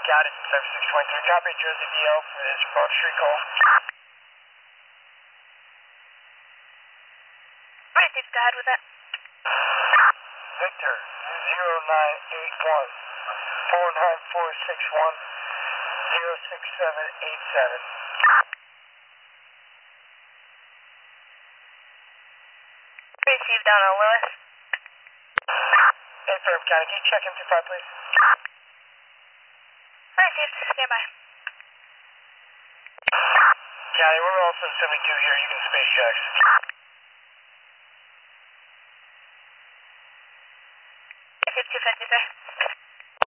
Got it. 7623. Copy Jersey DL for this Broad Street call. Alright, Steve, go ahead with it. Victor 0981 49461 06787. Received down on Lewis. Affirm, County. Can you check M25, please? Received. Stand by. County, we're also 72 here. You can space checks. 5253.